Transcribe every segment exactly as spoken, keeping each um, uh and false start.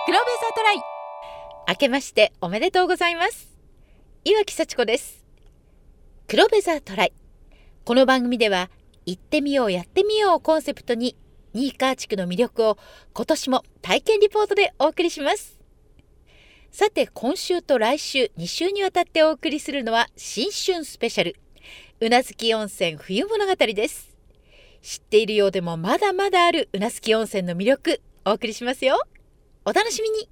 黒部ザトライ。明けましておめでとうございます。岩木幸子です。黒部ザトライ。この番組では行ってみようやってみようをコンセプトに新川地区の魅力を今年も体験リポートでお送りします。さて、今週と来週に週にわたってお送りするのは新春スペシャル宇奈月温泉冬物語です。知っているようでもまだまだある宇奈月温泉の魅力お送りしますよ。お楽しみに。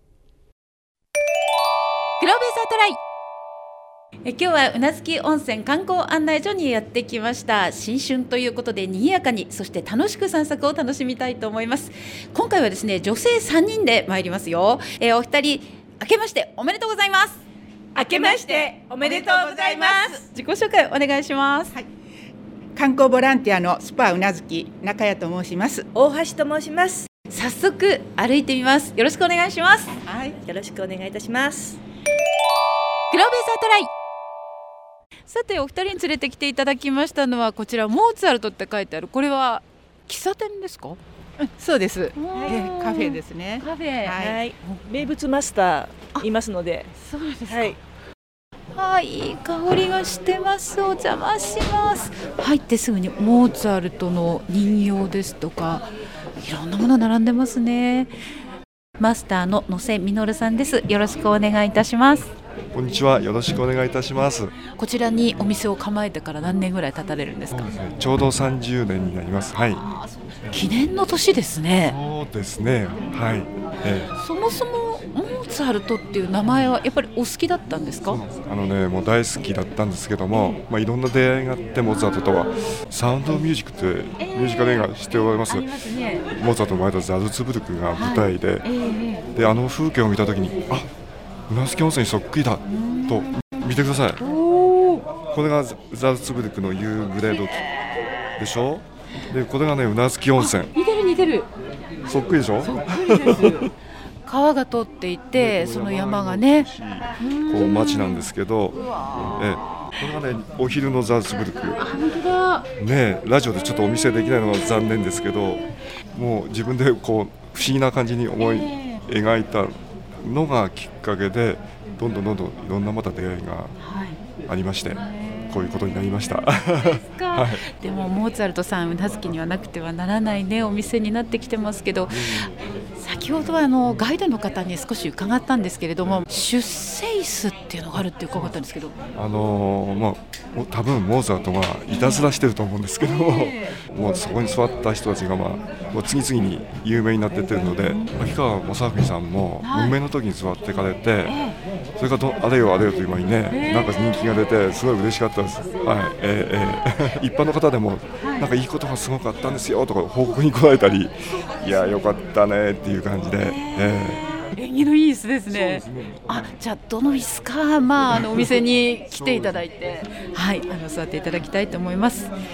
黒部ザトライ。え今日は宇奈月温泉観光案内所にやってきました。新春ということで賑やかに、そして楽しく散策を楽しみたいと思います。今回はですね、女性さんにんで参りますよ。えお二人明けましておめでとうございます。 明けましておめでとうございます。 自己紹介お願いします。 はい、観光ボランティアのスパ宇奈月中谷と申します。 大橋と申します。 早速歩いてみます。よろしくお願いします。 はい、よろしくお願いいたします。 黒部ザトライ。さて、お二人に連れてきていただきましたのはこちらモーツァルトって書いてある、これは喫茶店ですか？ うん、そうです。えカフェですね。 カフェ、 はいはい、名物マスターいますので。 そうですか。 はい、 はい、いい香りがしてます。お邪魔します。入ってすぐにモーツァルトの人形ですとかいろんなもの並んでますね。マスターの野瀬実さんです。よろしくお願いいたします。 こんにちは、よろしくお願いいたします。 こちらにお店を構えてから何年ぐらい経たれるんですか？ そうですね、ちょうどさんじゅうねんになります。はい。 記念の年ですね。 そうですね。はい。えそもそもモーツァルトっていう名前はやっぱりお好きだったんですか？ あのね、もう大好きだったんですけども、まあいろんな出会いがあって、モーツァルトとはサウンドミュージックってミュージカル映画しております。 ありますね。 モーツァルトの前とザルツブルクが舞台で、 はい、えー、 であの風景を見たときに、あ、宇奈月温泉にそっくりだと見てください。これがザルツブルクの夕暮れ時でしょ。でこれがね、宇奈月温泉。 似てる似てる。 そっくりでしょ。 そっくりです川が通っていて、その山がね、 こう町なんですけど、えこれがね、お昼のザルツブルク。 本当だね、ラジオでちょっとお見せできないのが残念ですけど、もう自分でこう不思議な感じに思い描いたのがきっかけで、どんどんどんどんいろんなまた出会いがありまして、こういうことになりました。 ですか、 はい、 でもモーツァルトさん、宇奈月にはなくてはならないねお店になってきてますけど、先ほどはあのガイドの方に少し伺ったんですけれども、出世椅子っていうのがあるって伺ったんですけど、 あのーまあ、多分モーツァルトがいたずらしてると思うんですけども、えー、もうそこに座った人たちが、まあ、もう次々に有名になっていってるので、秋川正文さんも運命の時に座ってかれて、はい、それからあれよあれよという間にね、えー、なんか人気が出てすごい嬉しかったです。はい、えーえー、一般の方でもなんかいいことがすごかったんですよとか報告に来られたり、いやよかったねっていう感じで、えー、縁起のいい椅子ですね。そうですね。あ、じゃあどの椅子か、まあ、あのお店に来ていただいてはい、あの座っていただきたいと思います。黒部ザ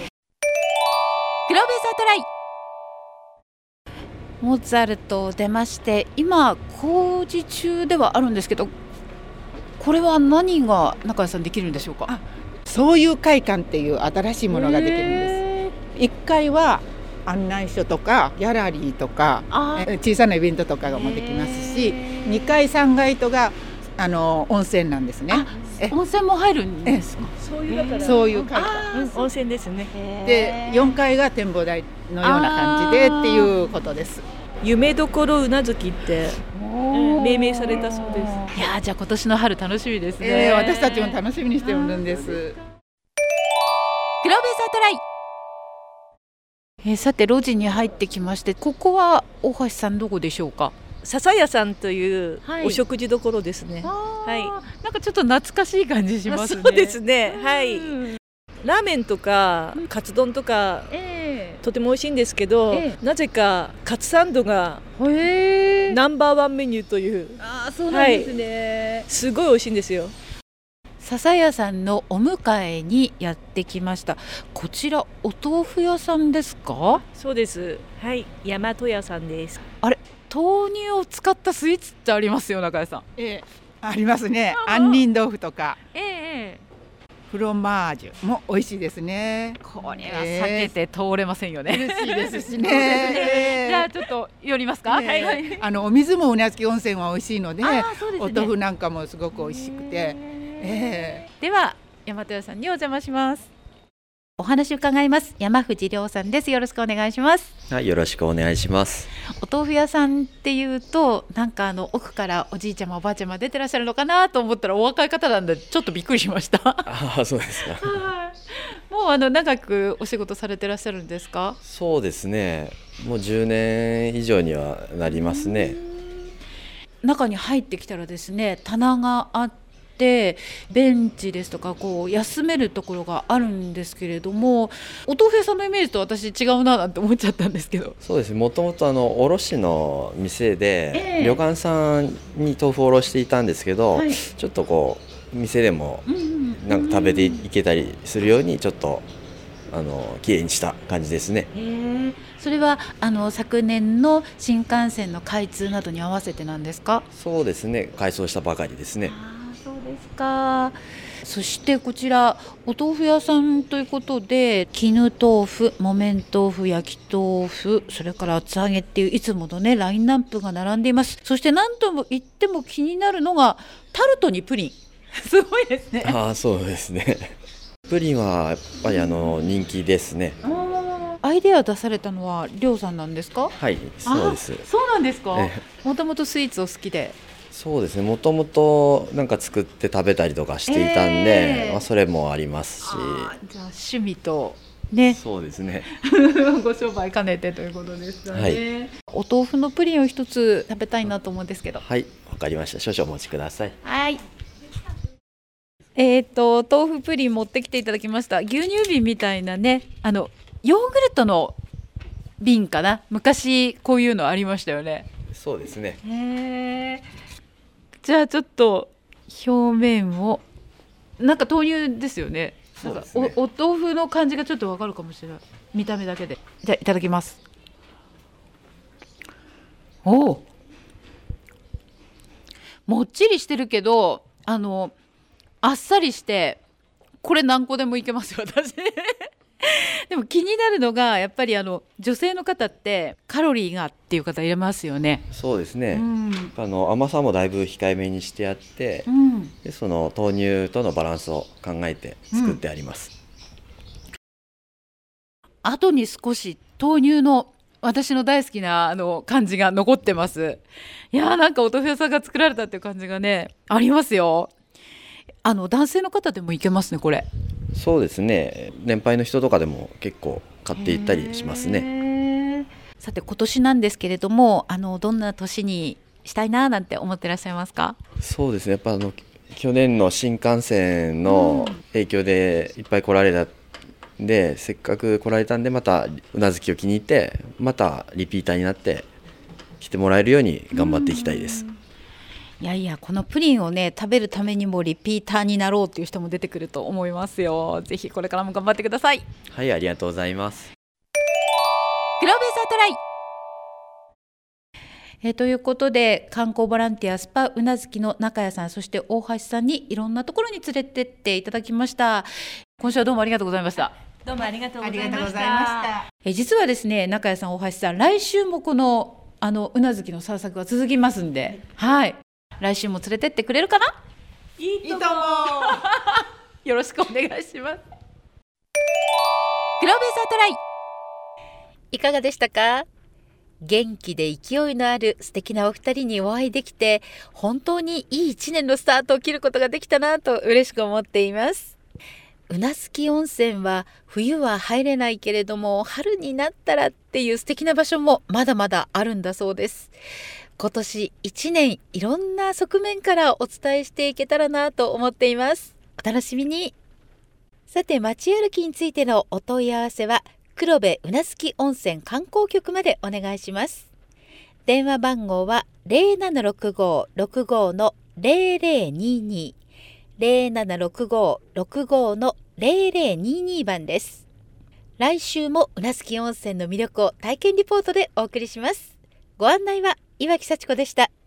トライ。モーツァルト出まして、今工事中ではあるんですけど、これは何が中谷さんできるんでしょうか？ あ、そういう会館っていう新しいものができるんです。いっかいは案内所とかギャラリーとか小さなイベントとかがもできますし、にかいさんがいとがあの温泉なんですね。 温泉も入るんですか？ そういうだからそういう会館、温泉ですね。 でよんかいが展望台のような感じでっていうことです。 夢どころ宇奈月って命名されたそうです。 いや、じゃあ今年の春楽しみですね。 えー、私たちも楽しみにしてるんです。黒部ザトライ。えー、さて路地に入ってきまして、ここは大橋さんどこでしょうか？ 笹屋さんというお食事どころですね。 はい、なんかちょっと懐かしい感じしますね。 そうですね、はい、ラーメンとかカツ丼とか、えー、とても美味しいんですけど、えー、なぜかカツサンドがナンバーワンメニューという。 あ、そうなんですね、 はい、すごい美味しいんですよ。 笹屋さんのお迎えにやってきました。こちらお豆腐屋さんですか？ そうです、はい、大和屋さんです。 あれ、豆乳を使ったスイーツってありますよ、中谷さん。 ええ、ありますね。杏仁豆腐とか、 ええ、 フロマージュも美味しいですね。 これは避けて通れませんよね。 嬉しいですしね。 じゃあちょっと寄りますか。 ね、はいはい、あのお水も宇奈月温泉は美味しいの で, で、ね、お豆腐なんかもすごく美味しくて、えー、では大和屋さんにお邪魔します。お話伺います。山藤亮さんです。よろしくお願いします。 はい、よろしくお願いします。 お豆腐屋さんっていうとなんかあの奥からおじいちゃまおばあちゃま出てらっしゃるのかなと思ったらお若い方なんでちょっとびっくりしました。 ああ、そうですか。 もうあの長くお仕事されてらっしゃるんですか？ そうですね、もうじゅうねん以上にはなりますね。 中に入ってきたらですね、棚があってでベンチですとかこう休めるところがあるんですけれども、お豆腐屋さんのイメージと私違うななんて思っちゃったんですけど。 そうです、もともとあの卸の店で、えー、旅館さんに豆腐を卸していたんですけど、はい、ちょっとこう店でもなんか食べていけたりするようにちょっとあのきれいにした感じですね。 えー、それはあの昨年の新幹線の開通などに合わせてなんですか？ そうですね、改装したばかりですね。 そうですか。そしてこちらお豆腐屋さんということで絹豆腐、木綿豆腐、焼き豆腐、それから厚揚げっていういつものねラインナップが並んでいます。そして何とも言っても気になるのがタルトにプリンすごいですね。 ああ、そうですね。プリンはやっぱりあの人気ですね。 アイデア出されたのはりょうさんなんですか？ はい、そうです。 そうなんですか。もともとスイーツを好きで。 そうですね、もともとなんか作って食べたりとかしていたんで、えーまあ、それもありますし。 あ、じゃあ趣味とね、 そうですねご商売兼ねてということですかね。 はい、 お豆腐のプリンを一つ食べたいなと思うんですけど。 はい、わかりました。少々お待ちください。 はい。えーと豆腐プリン持ってきていただきました。牛乳瓶みたいなね、あのヨーグルトの瓶かな。昔こういうのありましたよね。 そうですね。 へー、じゃあちょっと表面をなんか豆乳ですよね。 そうですね。 お, お豆腐の感じがちょっとわかるかもしれない、見た目だけで。じゃあいただきます。おお、もっちりしてるけどあのあっさりしてこれ何個でもいけますよ私でも気になるのがやっぱりあの女性の方ってカロリーがっていう方いますよね。 そうですね、 うん、 あの甘さもだいぶ控えめにしてあって、うん、でその豆乳とのバランスを考えて作ってあります、 うん、後に少し豆乳の私の大好きなあの感じが残ってます。いやー、なんかお豆腐屋さんが作られたっていう感じがねありますよ。あの男性の方でもいけますねこれ。 そうですね、年配の人とかでも結構買っていったりしますね。 さて今年なんですけれども、あのどんな年にしたいななんて思ってらっしゃいますか？ そうですね、やっぱあの去年の新幹線の影響でいっぱい来られたんで、うん、せっかく来られたんでまたうなずきを気に入ってまたリピーターになって来てもらえるように頑張っていきたいです。 いやいや、このプリンをね食べるためにもリピーターになろうという人も出てくると思いますよ。ぜひこれからも頑張ってください。 はい、ありがとうございます。 黒部ザトライ、えー、ということで観光ボランティアスパうなずきの中谷さん、そして大橋さんにいろんなところに連れてっていただきました。今週はどうもありがとうございました。 どうもありがとうございました。 ありがとうございました。 えー、実はですね、中谷さん大橋さん、来週もこのあのうなずきの散策は続きますんで、はい、来週も連れてってくれるかな？ いいと思うよろしくお願いします。黒部ザトライ、いかがでしたか？元気で勢いのある素敵なお二人にお会いできて、本当にいい一年のスタートを切ることができたなと嬉しく思っています。宇奈月温泉は冬は入れないけれども春になったらっていう素敵な場所もまだまだあるんだそうです。今年いちねんいろんな側面からお伝えしていけたらなと思っています。お楽しみに。さて、街歩きについてのお問い合わせは黒部宇奈月温泉観光局までお願いします。電話番号は ゼロななろくご ろくご の ゼロゼロにに ゼロななろくご ろくご の ゼロゼロにに番です。来週も宇奈月温泉の魅力を体験リポートでお送りします。ご案内は岩木幸子でした。